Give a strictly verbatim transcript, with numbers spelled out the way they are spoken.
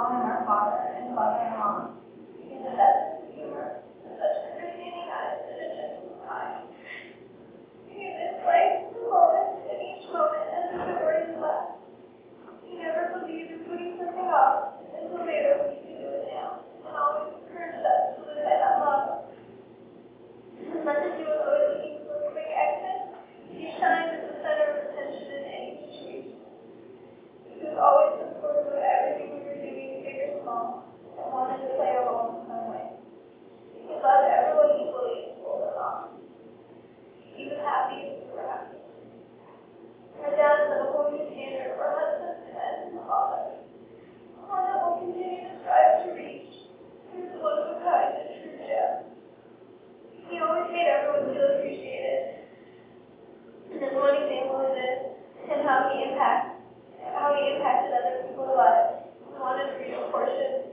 calling him our father and mother and mom. He had that sense of humor, and such understanding eyes and a gentle smile. He misliked the moment and each moment as if it were his last. He never believed in putting something off until later when he could do it now, and always encouraged us to live by that motto. As much as he was always looking for a quick exit, he shined at the center of attention in any situation. He was always supportive of everything we were doing, big or small, and wanted to play a role in some way. He loved everyone equally and pulled us off. He was happy and we were happy. Our dad set a whole new standard for husbands and fathers, one that will continue to strive to reach. He was one of a kind and true gem. He always made everyone feel appreciated. And as one example of this, and how he impact, how he impacted other people's lives, we wanted to read a portion